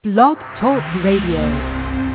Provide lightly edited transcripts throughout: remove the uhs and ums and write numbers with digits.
Blog Talk Radio.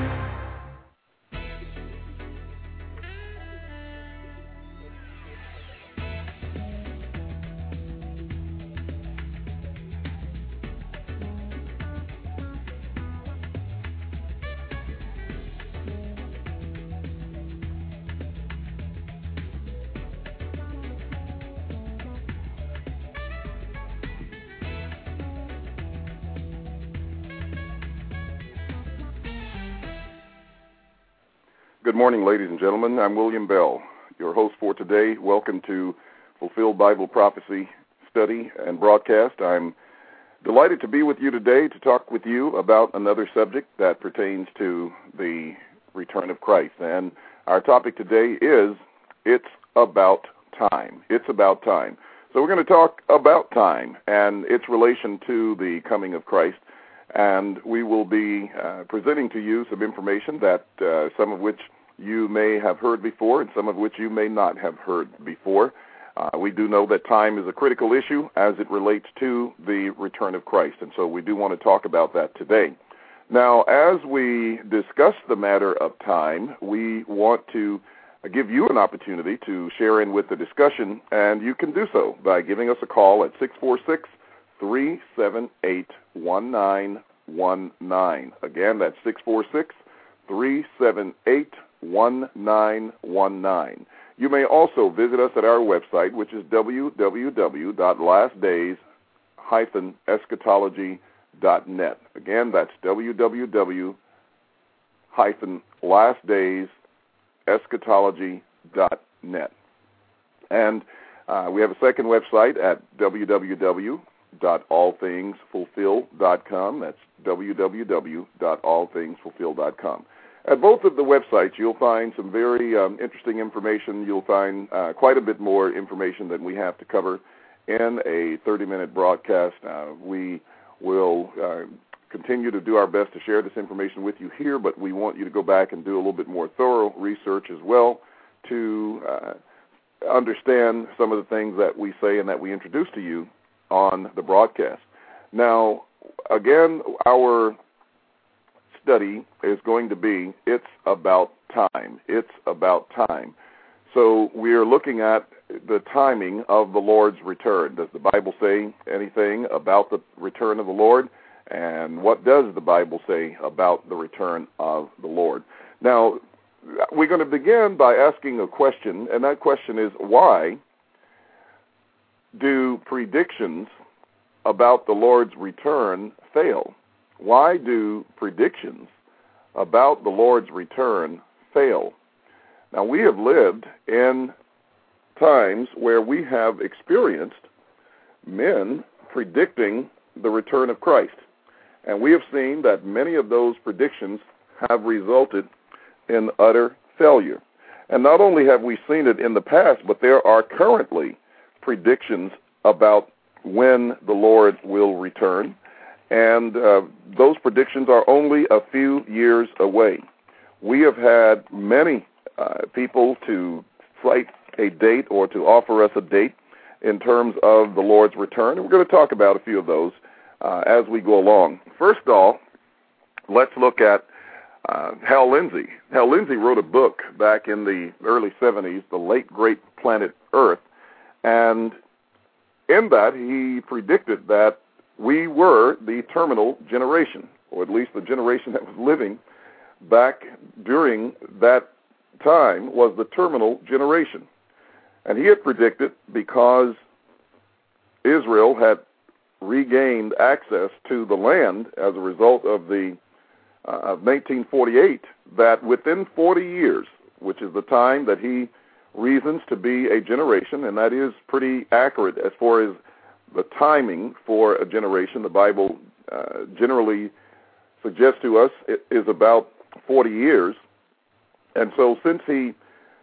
Good morning, ladies and gentlemen. I'm William Bell, your host for today. Welcome to Fulfilled Bible Prophecy Study and Broadcast. I'm delighted to be with you today to talk with you about another subject that pertains to the return of Christ. And our topic today is, it's about time. It's about time. So we're going to talk about time and its relation to the coming of Christ. And we will be presenting to you some information that some of which you may have heard before and some of which you may not have heard before. We do know that time is a critical issue as it relates to the return of Christ, and so we do want to talk about that today. Now, as we discuss the matter of time, we want to give you an opportunity to share in with the discussion, and you can do so by giving us a call at 646-378-1919. Again, that's 646-378-1919. You may also visit us at our website, which is www.lastdays-eschatology.net. Again, that's www.lastdays-eschatology.net. And we have a second website at www.allthingsfulfilled.com. That's www.allthingsfulfilled.com. At both of the websites, you'll find some very interesting information. You'll find quite a bit more information than we have to cover in a 30-minute broadcast. We will continue to do our best to share this information with you here, but we want you to go back and do a little bit more thorough research as well to understand some of the things that we say and that we introduce to you on the broadcast. Now, again, our study is going to be, it's about time. It's about time. So we are looking at the timing of the Lord's return. Does the Bible say anything about the return of the Lord? And what does the Bible say about the return of the Lord? Now, we're going to begin by asking a question, and that question is, why do predictions about the Lord's return fail? Why do predictions about the Lord's return fail? Now, we have lived in times where we have experienced men predicting the return of Christ. And we have seen that many of those predictions have resulted in utter failure. And not only have we seen it in the past, but there are currently predictions about when the Lord will return. And those predictions are only a few years away. We have had many people to cite a date or to offer us a date in terms of the Lord's return. And we're going to talk about a few of those as we go along. First of all, let's look at Hal Lindsey. Hal Lindsey wrote a book back in the early 70s, The Late Great Planet Earth, and in that he predicted that we were the terminal generation, or at least the generation that was living back during that time was the terminal generation. And he had predicted, because Israel had regained access to the land as a result of the of 1948, that within 40 years, which is the time that he reasons to be a generation, and that is pretty accurate as far as the timing for a generation. The Bible generally suggests to us it is about 40 years. And so since he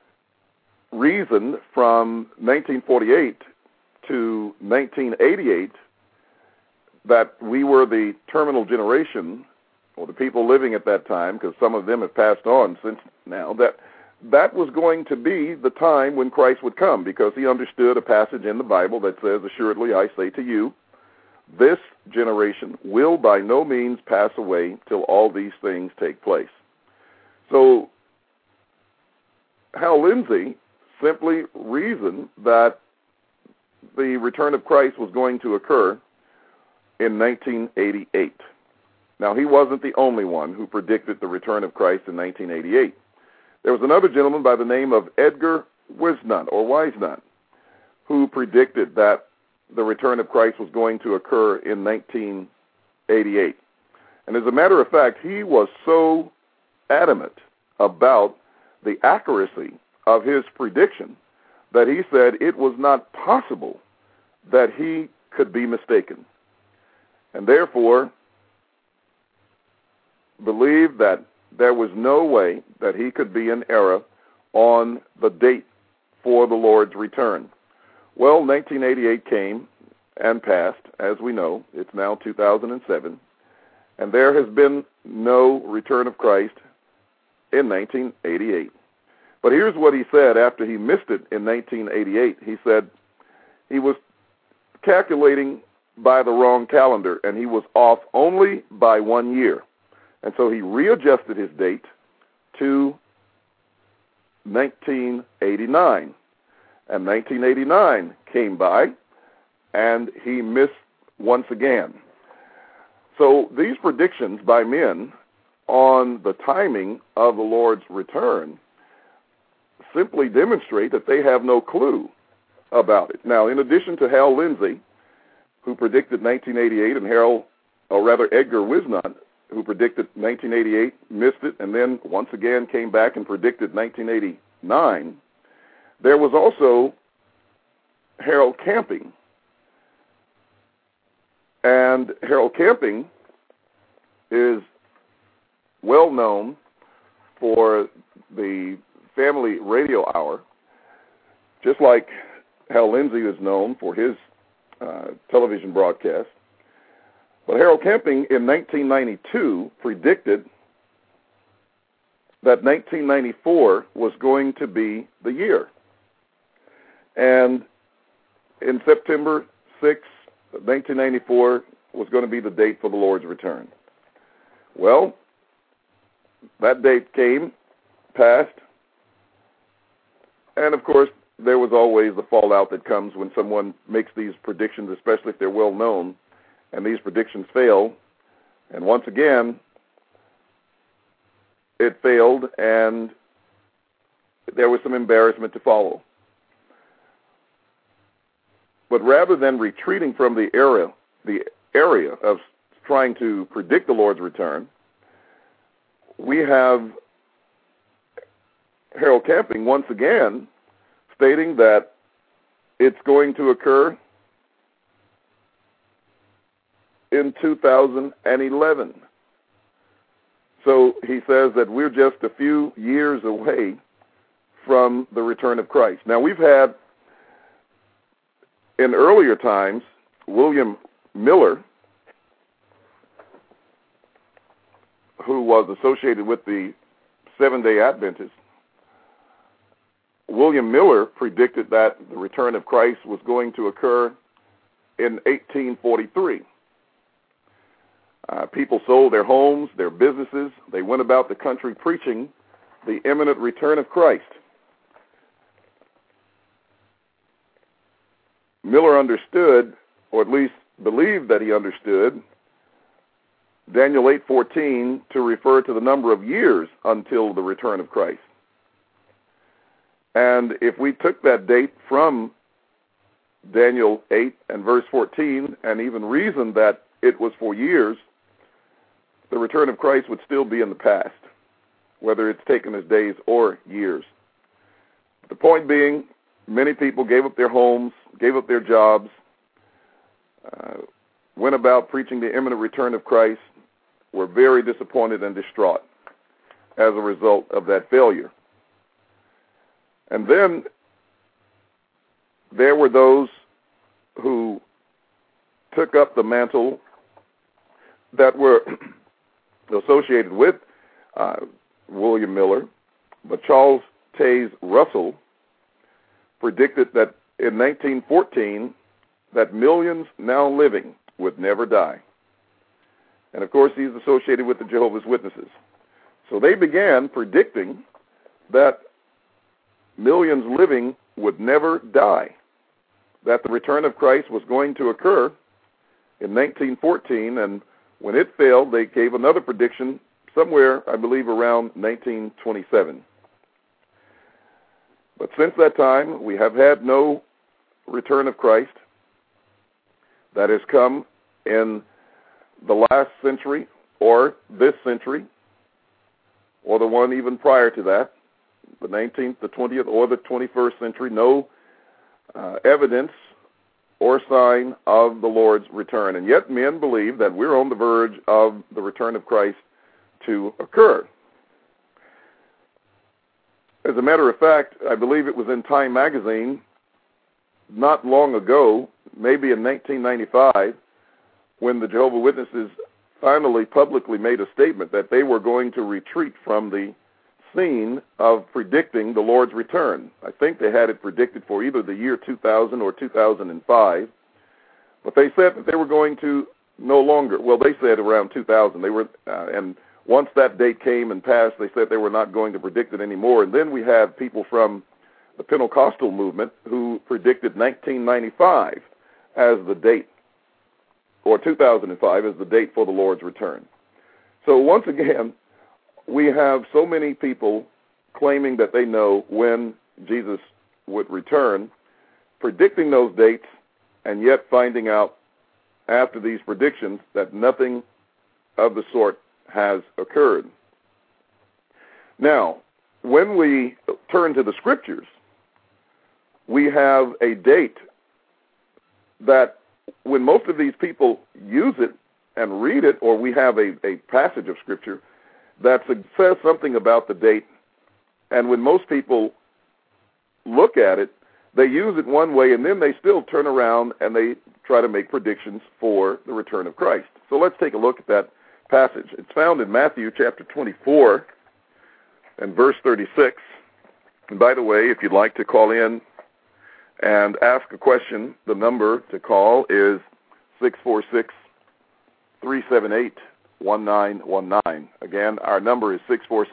reasoned from 1948 to 1988 that we were the terminal generation, or the people living at that time, because some of them have passed on since now, that was going to be the time when Christ would come, because he understood a passage in the Bible that says, "Assuredly I say to you, this generation will by no means pass away till all these things take place. So Hal Lindsey simply reasoned that the return of Christ was going to occur in 1988. Now, he wasn't the only one who predicted the return of Christ in 1988. There was another gentleman by the name of Edgar Wisnant, who predicted that the return of Christ was going to occur in 1988. And as a matter of fact, he was so adamant about the accuracy of his prediction that he said it was not possible that he could be mistaken, and therefore believed that there was no way that he could be in error on the date for the Lord's return. Well, 1988 came and passed, as we know. It's now 2007, and there has been no return of Christ in 1988. But here's what he said after he missed it in 1988. He said he was calculating by the wrong calendar, and he was off only by 1 year. And so he readjusted his date to 1989. And 1989 came by, and he missed once again. So these predictions by men on the timing of the Lord's return simply demonstrate that they have no clue about it. Now, in addition to Hal Lindsey, who predicted 1988, and Edgar Wisnant, who predicted 1988, missed it, and then once again came back and predicted 1989, there was also Harold Camping. And Harold Camping is well known for the Family Radio Hour, just like Hal Lindsey is known for his television broadcast. But Harold Camping in 1992 predicted that 1994 was going to be the year. And in September 6, 1994 was going to be the date for the Lord's return. Well, that date came, passed, and of course, there was always the fallout that comes when someone makes these predictions, especially if they're well known, and these predictions fail. And once again, it failed, and there was some embarrassment to follow. But rather than retreating from the area of trying to predict the Lord's return, we have Harold Camping once again stating that it's going to occur in 2011. So he says that we're just a few years away from the return of Christ. Now, we've had, in earlier times, William Miller, who was associated with the Seventh-day Adventists. William Miller predicted that the return of Christ was going to occur in 1843. People sold their homes, their businesses. They went about the country preaching the imminent return of Christ. Miller understood, or at least believed that he understood, Daniel 8:14 to refer to the number of years until the return of Christ. And if we took that date from Daniel 8 and verse 14 and even reasoned that it was for years, the return of Christ would still be in the past, whether it's taken as days or years. The point being, many people gave up their homes, gave up their jobs, went about preaching the imminent return of Christ, were very disappointed and distraught as a result of that failure. And then there were those who took up the mantle that were associated with William Miller, but Charles Taze Russell predicted that in 1914 that millions now living would never die. And, of course, he's associated with the Jehovah's Witnesses. So they began predicting that millions living would never die, that the return of Christ was going to occur in 1914, and when it failed, they gave another prediction somewhere, I believe, around 1927. But since that time, we have had no return of Christ that has come in the last century or this century or the one even prior to that, the 19th, the 20th, or the 21st century. No evidence or sign of the Lord's return. And yet men believe that we're on the verge of the return of Christ to occur. As a matter of fact, I believe it was in Time magazine not long ago, maybe in 1995, when the Jehovah's Witnesses finally publicly made a statement that they were going to retreat from the scene of predicting the Lord's return. I think they had it predicted for either the year 2000 or 2005, but they said that they were going to no longer, well, they said around 2000. They were, and once that date came and passed, they said they were not going to predict it anymore. And then we have people from the Pentecostal movement who predicted 1995 as the date, or 2005 as the date for the Lord's return. So once again, we have so many people claiming that they know when Jesus would return, predicting those dates, and yet finding out after these predictions that nothing of the sort has occurred. Now, when we turn to the Scriptures, we have a date that when most of these people use it and read it, or we have a passage of Scripture that says something about the date, and when most people look at it, they use it one way, and then they still turn around and they try to make predictions for the return of Christ. So let's take a look at that passage. It's found in Matthew chapter 24 and verse 36. And by the way, if you'd like to call in and ask a question, the number to call is 646-378-1919. Again, our number is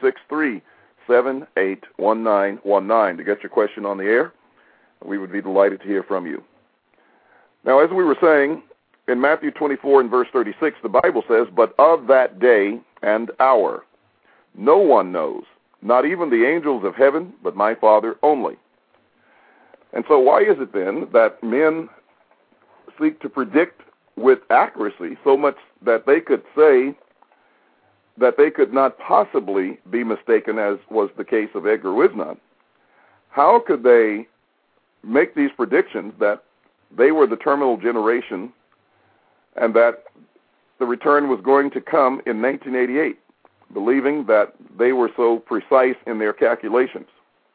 646-378-1919 to get your question on the air. We would be delighted to hear from you. Now, as we were saying, in Matthew 24 and verse 36, the Bible says, "But of that day and hour no one knows, not even the angels of heaven, but my Father only." And so why is it then that men seek to predict with accuracy so much that they could say that they could not possibly be mistaken, as was the case of Edgar Wisnott? How could they make these predictions that they were the terminal generation and that the return was going to come in 1988, believing that they were so precise in their calculations?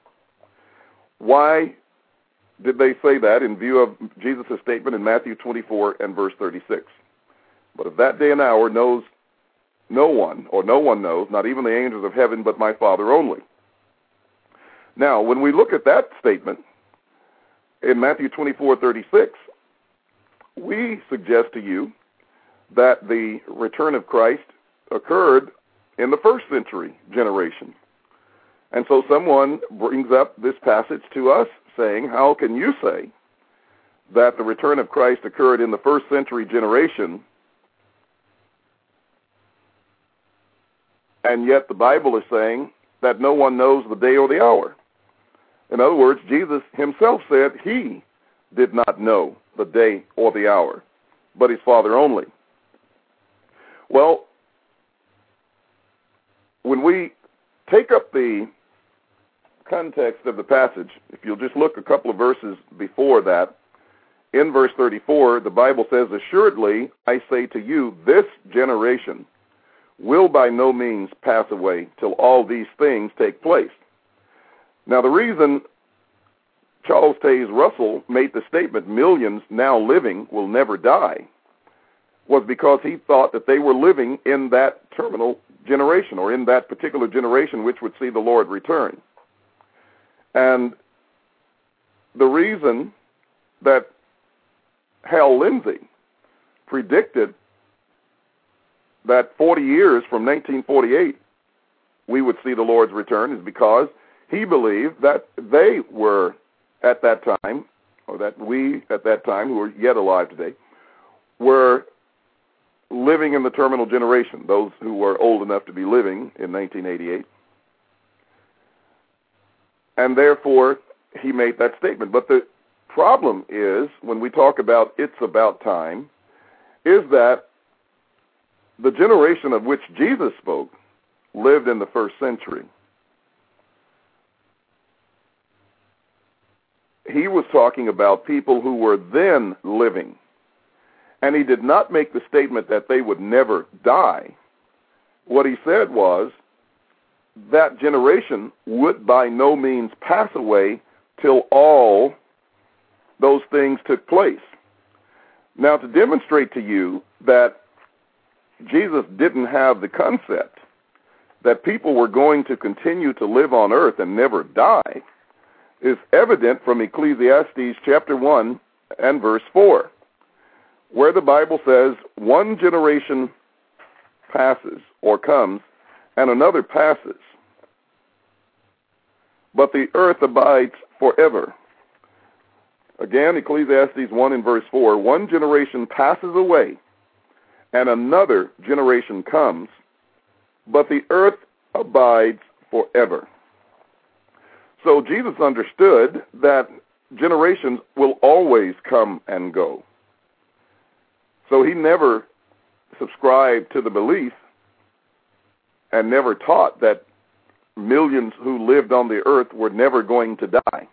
Why did they say that in view of Jesus' statement in Matthew 24 and verse 36? "But of that day and hour knows no one, or no one knows, not even the angels of heaven, but my Father only." Now, when we look at that statement in Matthew 24:36, we suggest to you that the return of Christ occurred in the first century generation. And so someone brings up this passage to us saying, how can you say that the return of Christ occurred in the first century generation, and yet the Bible is saying that no one knows the day or the hour? In other words, Jesus himself said he did not know the day or the hour, but his Father only. Well, when we take up the context of the passage, if you'll just look a couple of verses before that, in verse 34, the Bible says, "Assuredly, I say to you, this generation will by no means pass away till all these things take place." Now, the reason Charles Taze Russell made the statement, "Millions now living will never die," was because he thought that they were living in that terminal generation, or in that particular generation which would see the Lord return. And the reason that Hal Lindsey predicted that 40 years from 1948 we would see the Lord's return is because he believed that they were at that time, or that we at that time, who are yet alive today, were living in the terminal generation, those who were old enough to be living in 1988. And therefore, he made that statement. But the problem is, when we talk about it's about time, is that the generation of which Jesus spoke lived in the first century. He was talking about people who were then living. And he did not make the statement that they would never die. What he said was that generation would by no means pass away till all those things took place. Now, to demonstrate to you that Jesus didn't have the concept that people were going to continue to live on earth and never die is evident from Ecclesiastes chapter 1 and verse 4, where the Bible says, one generation passes or comes, and another passes, but the earth abides forever. Again, Ecclesiastes 1 and verse 4, one generation passes away, and another generation comes, but the earth abides forever. So Jesus understood that generations will always come and go. So he never subscribed to the belief and never taught that millions who lived on the earth were never going to die.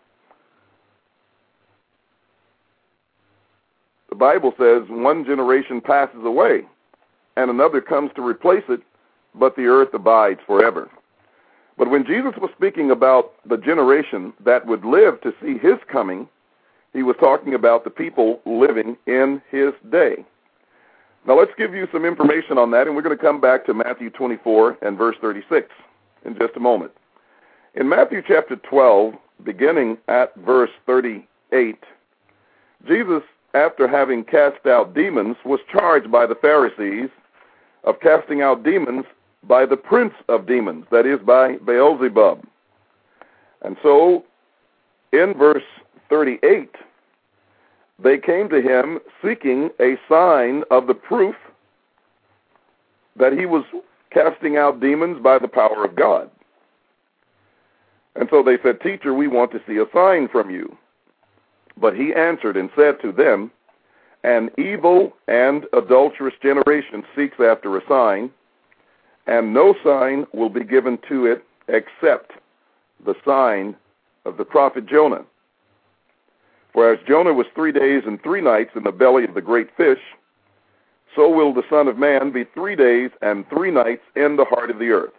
The Bible says one generation passes away and another comes to replace it, but the earth abides forever. But when Jesus was speaking about the generation that would live to see his coming, he was talking about the people living in his day. Now let's give you some information on that, and we're going to come back to Matthew 24 and verse 36 in just a moment. In Matthew chapter 12, beginning at verse 38, Jesus, after having cast out demons, was charged by the Pharisees of casting out demons by the prince of demons, that is, by Beelzebub. And so, in verse 38, they came to him seeking a sign of the proof that he was casting out demons by the power of God. And so they said, "Teacher, we want to see a sign from you." But he answered and said to them, "An evil and adulterous generation seeks after a sign, and no sign will be given to it except the sign of the prophet Jonah. For as Jonah was 3 days and 3 nights in the belly of the great fish, so will the Son of Man be 3 days and 3 nights in the heart of the earth."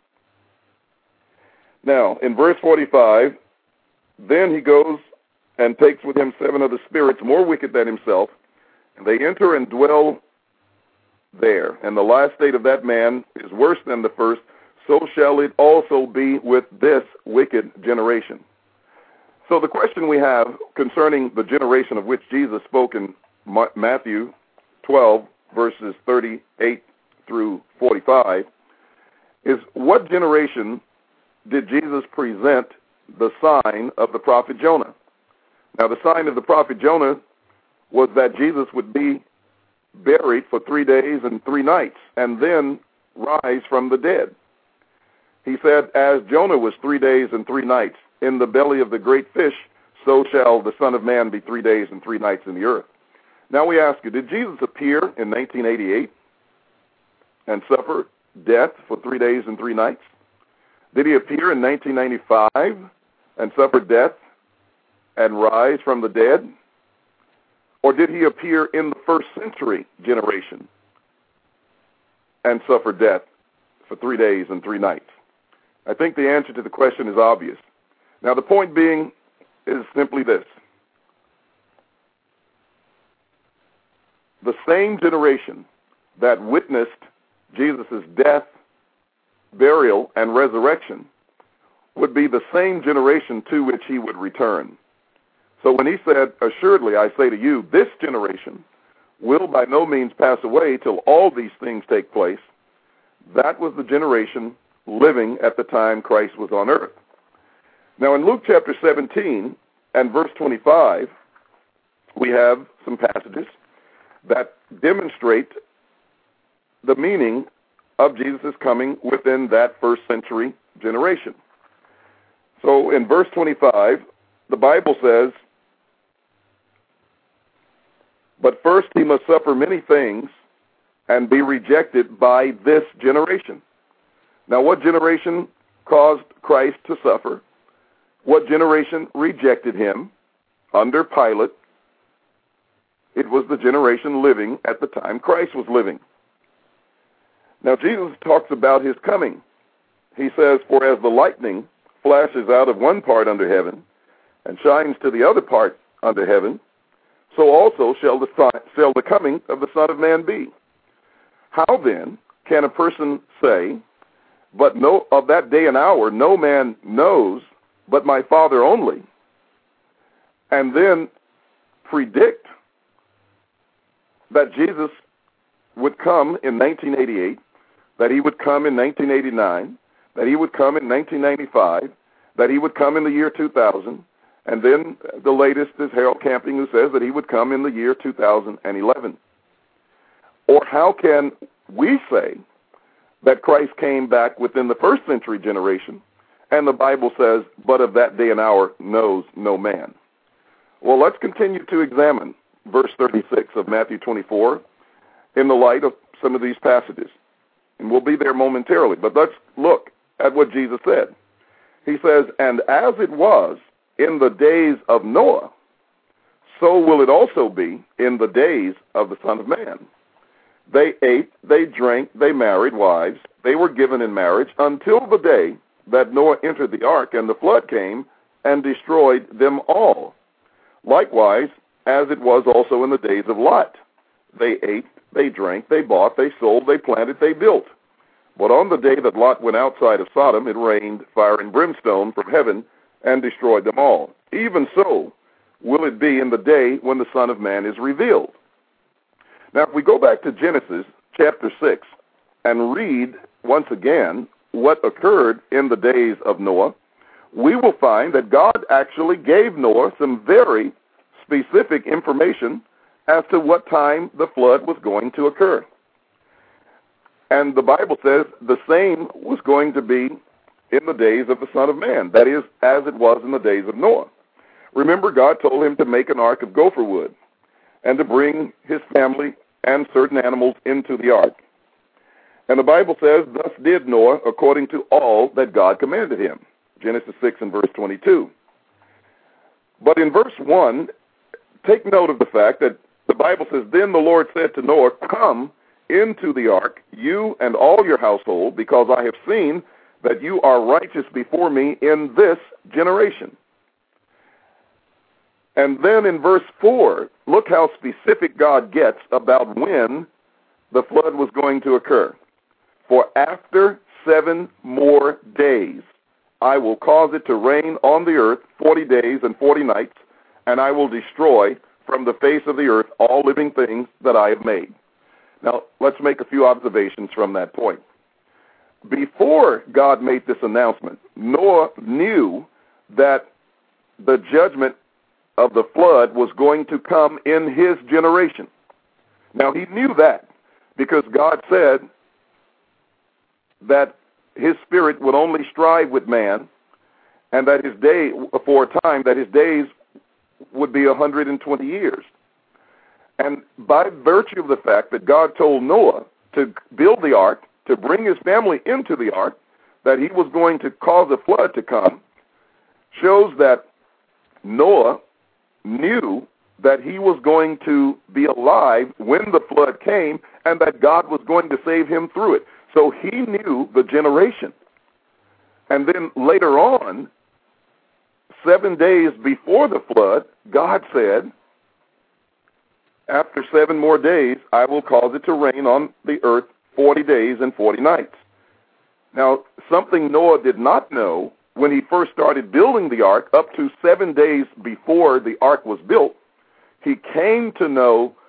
Now, in verse 45, then he goes and takes with him 7 other spirits more wicked than himself, and they enter and dwell there. And the last state of that man is worse than the first, so shall it also be with this wicked generation. So the question we have concerning the generation of which Jesus spoke in Matthew 12, verses 38 through 45, is what generation did Jesus present the sign of the prophet Jonah? Now, the sign of the prophet Jonah was that Jesus would be buried for 3 days and 3 nights and then rise from the dead. He said, as Jonah was 3 days and 3 nights in the belly of the great fish, so shall the Son of Man be 3 days and 3 nights in the earth. Now we ask you, did Jesus appear in 1988 and suffer death for 3 days and 3 nights? Did he appear in 1995 and suffer death and rise from the dead? Or did he appear in the first century generation and suffer death for 3 days and 3 nights? I think the answer to the question is obvious. Now, the point being is simply this. The same generation that witnessed Jesus' death, burial, and resurrection would be the same generation to which he would return. So when he said, assuredly, I say to you, this generation will by no means pass away till all these things take place. That was the generation living at the time Christ was on earth. Now in Luke chapter 17 and verse 25, we have some passages that demonstrate the meaning of Jesus' coming within that first century generation. So in verse 25, the Bible says, "But first he must suffer many things and be rejected by this generation." Now what generation caused Christ to suffer? What generation rejected him under Pilate? It was the generation living at the time Christ was living. Now Jesus talks about his coming. He says, "For as the lightning flashes out of one part under heaven and shines to the other part under heaven, so also shall the coming of the Son of Man be. How then can a person say, but of that day and hour no man knows but my Father only, and then predict that Jesus would come in 1988, that he would come in 1989, that he would come in 1995, that he would come in the year 2000, and then the latest is Harold Camping, who says that he would come in the year 2011. Or how can we say that Christ came back within the first century generation, and the Bible says, but of that day and hour knows no man? Well, let's continue to examine verse 36 of Matthew 24 in the light of some of these passages. And we'll be there momentarily, but let's look at what Jesus said. He says, "And as it was in the days of Noah, so will it also be in the days of the Son of Man. They ate, they drank, they married wives, they were given in marriage until the day that Noah entered the ark, and the flood came and destroyed them all. Likewise, as it was also in the days of Lot. They ate, they drank, they bought, they sold, they planted, they built. But on the day that Lot went outside of Sodom, it rained fire and brimstone from heaven and destroyed them all. Even so will it be in the day when the Son of Man is revealed." Now, if we go back to Genesis chapter 6 and read once again what occurred in the days of Noah, we will find that God actually gave Noah some very specific information as to what time the flood was going to occur. And the Bible says the same was going to be in the days of the Son of Man, that is, as it was in the days of Noah. Remember, God told him to make an ark of gopher wood and to bring his family and certain animals into the ark. And the Bible says, "Thus did Noah according to all that God commanded him." Genesis 6 and verse 22. But in verse 1, take note of the fact that the Bible says, "Then the Lord said to Noah, come into the ark, you and all your household, because I have seen that you are righteous before me in this generation." And then in verse 4, look how specific God gets about when the flood was going to occur. "For after 7 more days, I will cause it to rain on the earth 40 days and 40 nights, and I will destroy from the face of the earth all living things that I have made." Now, let's make a few observations from that point. Before God made this announcement, Noah knew that the judgment of the flood was going to come in his generation. Now, he knew that because God said that his spirit would only strive with man, and that his day, for a time, that his days would be 120 years. And by virtue of the fact that God told Noah to build the ark, to bring his family into the ark, that he was going to cause a flood to come, shows that Noah knew that he was going to be alive when the flood came and that God was going to save him through it. So he knew the generation. And then later on, 7 days before the flood, God said, "After 7 more days, I will cause it to rain on the earth 40 days and 40 nights. Now, something Noah did not know when he first started building the ark, up to 7 days before the ark was built, he came to know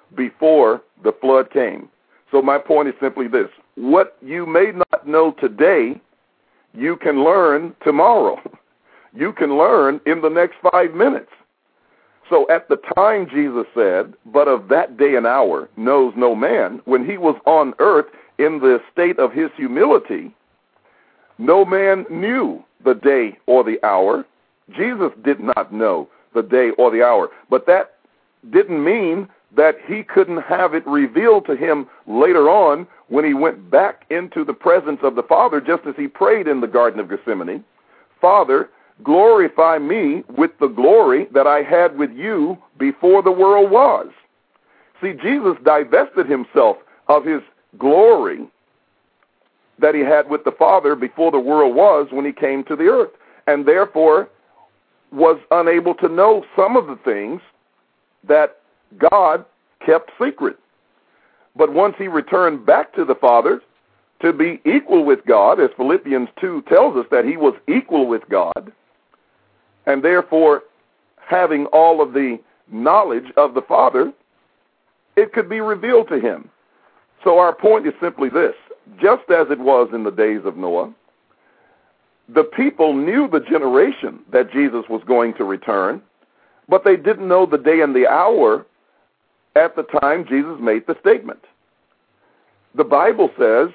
before the flood came. So my point is simply this. What you may not know today, you can learn tomorrow. You can learn in the next 5 minutes. So at the time Jesus said, but of that day and hour knows no man, when he was on earth in the state of his humility, no man knew the day or the hour. Jesus did not know the day or the hour. But that didn't mean that he couldn't have it revealed to him later on when he went back into the presence of the Father, just as he prayed in the Garden of Gethsemane. Father, glorify me with the glory that I had with you before the world was. See, Jesus divested himself of his glory that he had with the Father before the world was when he came to the earth, and therefore was unable to know some of the things that God kept secret. But once he returned back to the Father to be equal with God, as Philippians 2 tells us that he was equal with God, and therefore having all of the knowledge of the Father, it could be revealed to him. So our point is simply this. Just as it was in the days of Noah, the people knew the generation that Jesus was going to return, but they didn't know the day and the hour at the time Jesus made the statement. The Bible says,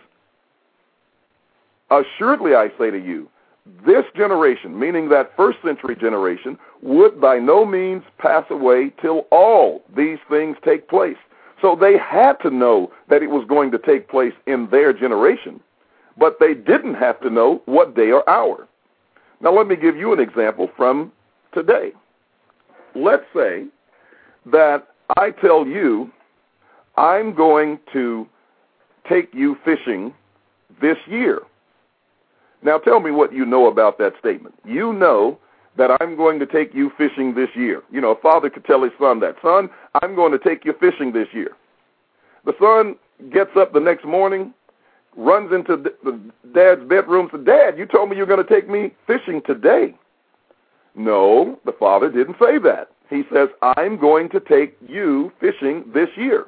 assuredly I say to you, this generation, meaning that first century generation, would by no means pass away till all these things take place. So they had to know that it was going to take place in their generation, but they didn't have to know what day or hour. Now let me give you an example from today. Let's say that I tell you I'm going to take you fishing this year. Now tell me what you know about that statement. You know that I'm going to take you fishing this year. You know, a father could tell his son that, son, I'm going to take you fishing this year. The son gets up the next morning, runs into the dad's bedroom, says, Dad, you told me you're going to take me fishing today. No, the father didn't say that. He says, I'm going to take you fishing this year.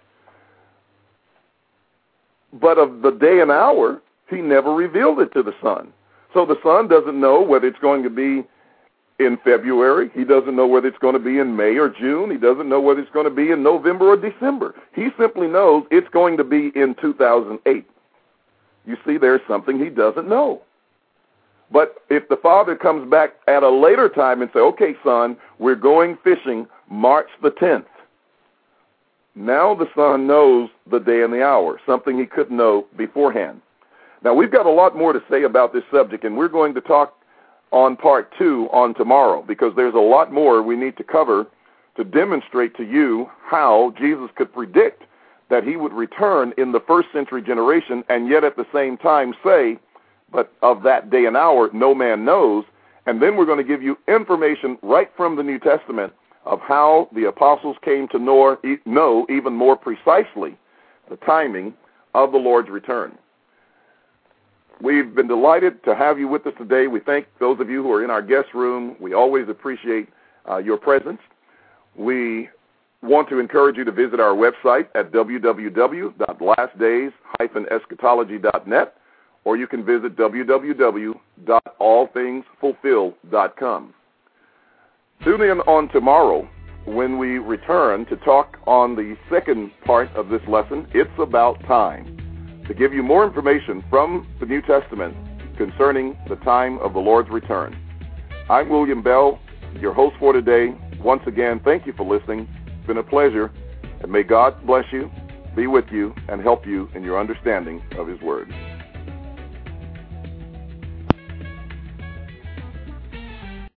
But of the day and hour, he never revealed it to the son. So the son doesn't know whether it's going to be in February. He doesn't know whether it's going to be in May or June. He doesn't know whether it's going to be in November or December. He simply knows it's going to be in 2008. You see, there's something he doesn't know. But if the father comes back at a later time and say, okay, son, we're going fishing March the 10th. Now the son knows the day and the hour, something he couldn't know beforehand. Now, we've got a lot more to say about this subject, and we're going to talk on part 2 on tomorrow, because there's a lot more we need to cover to demonstrate to you how Jesus could predict that he would return in the first century generation, and yet at the same time say, but of that day and hour, no man knows. And then we're going to give you information right from the New Testament of how the apostles came to know even more precisely the timing of the Lord's return. We've been delighted to have you with us today. We thank those of you who are in our guest room. We always appreciate your presence. We want to encourage you to visit our website at www.lastdays-eschatology.net, or you can visit www.allthingsfulfilled.com. Tune in on tomorrow when we return to talk on the second part of this lesson, It's About Time, to give you more information from the New Testament concerning the time of the Lord's return. I'm William Bell, your host for today. Once again, thank you for listening. It's been a pleasure, and may God bless you, be with you, and help you in your understanding of His Word.